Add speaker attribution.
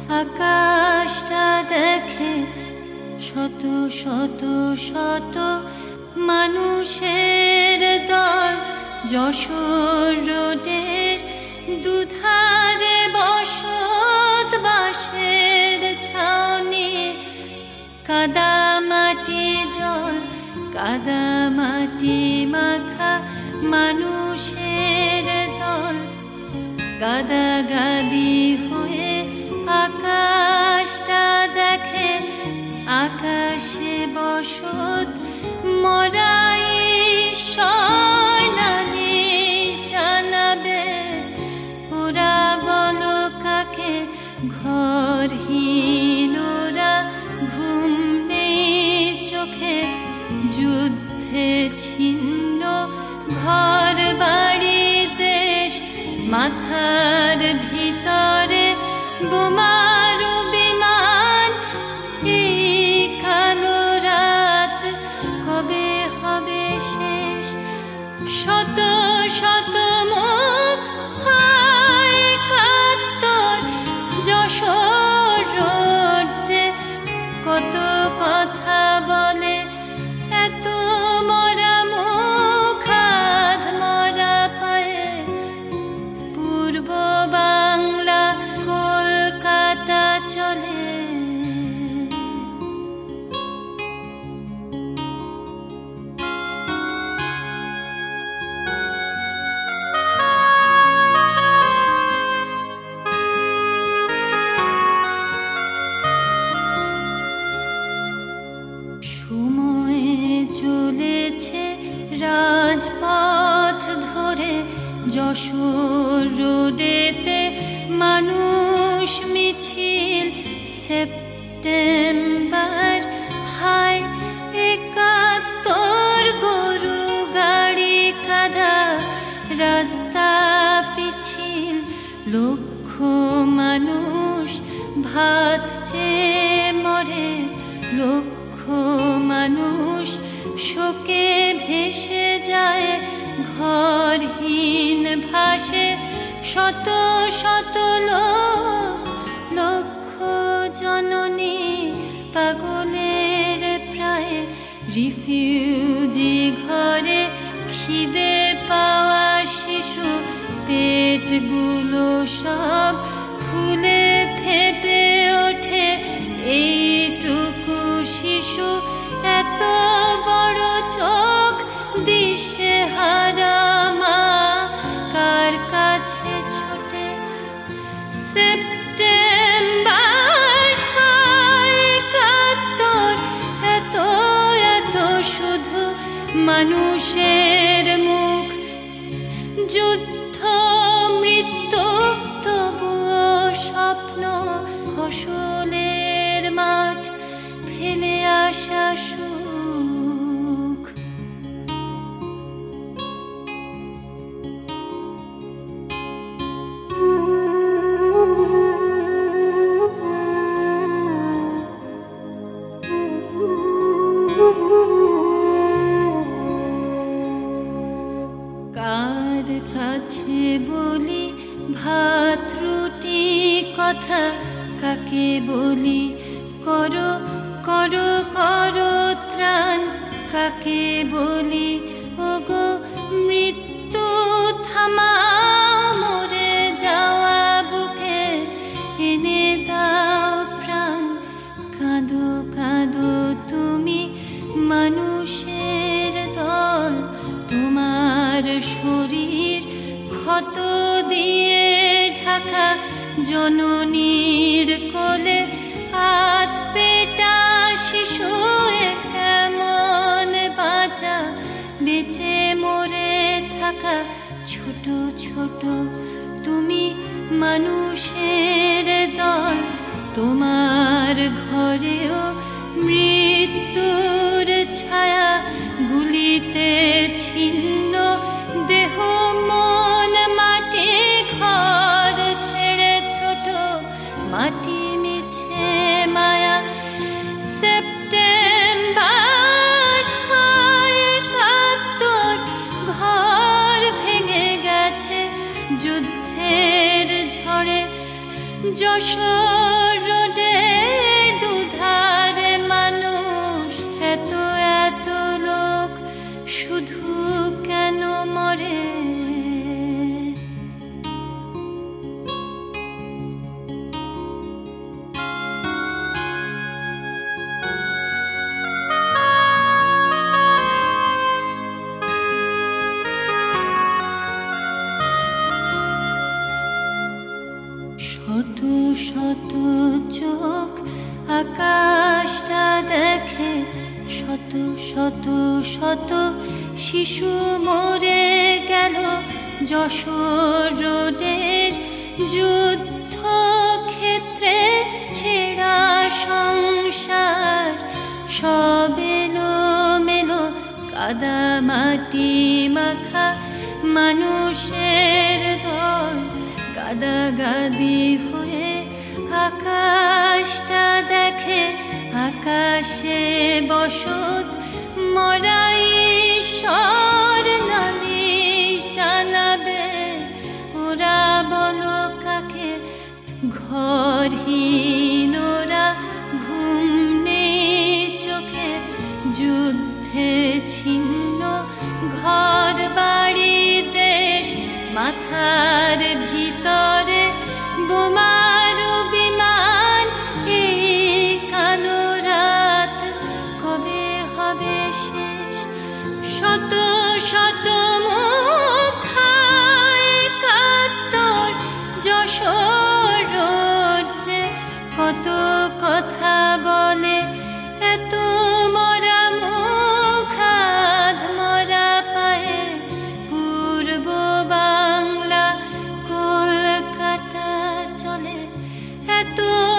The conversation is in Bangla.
Speaker 1: আকাশটা দেখে শত শত শত মানুষের দল, যশোর রোডের দুধারে বসত বাঁশের ছাউনি, কাদামাটি জল, কাদামাটি মাখা মানুষের দল, গাদাগাদি হয়ে আকাশটা দেখে, আকাশে বসত মরাই স্বর্ণালিশ জানাবে, ওরা বলো কাকে ঘরহীনরা, ঘুম নেই চোখে, যুদ্ধে ছিন্ন ঘর বাড়ি দেশ, মাথার ভিতরে বোমার বিমান, এই কালো রাত কবে হবে শেষ? শত শত মুখ হয় কাতর, যশোর রোড যে কত কথা বলে, এত মরা মুখ আধ মরা পায়ে, পূর্ব বাংলা কলকাতা চলে। সময়ে চলেছে রাজপথ ধরে, যশোর রোডেতে মানুষ মিছিল, সেপ্টেম্বর হায় ৭১, গরু গাড়ি কাদা, রাস্তা পিছিল, লক্ষ মানুষ ভাত চেয়ে মরে, লক্ষ মানুষ শোকে ভেসে যায়, ঘরহীন ভাসে শত শত লোক, লক্ষ জননী পাগলের প্রায়, রিফিউজি ঘরে খিদে পাওয়া শিশু, পেটগুলো সব ফুলে ফেপে ওঠে, এইটুকু শিশু এত বড় চোখ, দিশেহারা মা কার কাছে ছোটে? সেপ্টেম্বর হায় ৭১, এত এত শুধু মানুষের মুখ, যুদ্ধ মৃত্যু তবুও স্বপ্ন, ফসলের মাঠ ফেলে আসা সুখ। কার কাছে বলি ভাত রুটি কথা, কাকে বলি করো করো করো ত্রাণ, কাকে বলি ওগো মৃত্যু থামাও, মরে যাওয়া বুকে এনে দাও প্রাণ, কাঁদো কাঁদো তুমি মানুষের দল, তোমার শরীর ক্ষত দিয়ে ঢাকা, জননীর কোলে আধ পেটা শিশু, কেমন বাঁচা বেঁচে মরে থাকা, ছোট ছোট তুমি মানুষের দল, তোমার ঘরেও মৃত্যুর ছায়া, গুলিতে ছিন্ন দেহ মন মাটি, ঘর ছেড়ে ছোট মাটি মিছে মায়া। সেপ্টেম্বর হায় ৭১, ঘর ভেঙে গেছে যুদ্ধের ঝড়ে, যশোর রোডের দুধারে মানুষ এত এত লোক শুধু কেন মরে? শত শত চোখ আকাশটা দেখে, শত শত শত শিশু মরে গেল যশোর রোডের যুদ্ধ ক্ষেত্রে। ছেঁড়া সংসার সব এলো মেলো, কাদা মাটি মাখা মানুষের দল গাদাগাদি হয়ে আকাশটা দেখে। আকাশে বসত মরাই ঈশ্বর নালিশ জানাবে। ওরা বলো কাকে? ঘরহীন ওরা, ঘুম নেই চোখে। যুদ্ধে ছিন্ন ঘর বাড়ি দেশ, মাথার ভিতরে বোমার বিমান। এই কালো রাত কবে হবে শেষ? শত শত মুখ একাত্তর যশোর রোড যে কত কথা বলে। এত মরা মুখ আধ মরা পায়ে, পূর্ব বাংলা কলকাতা চলে। এত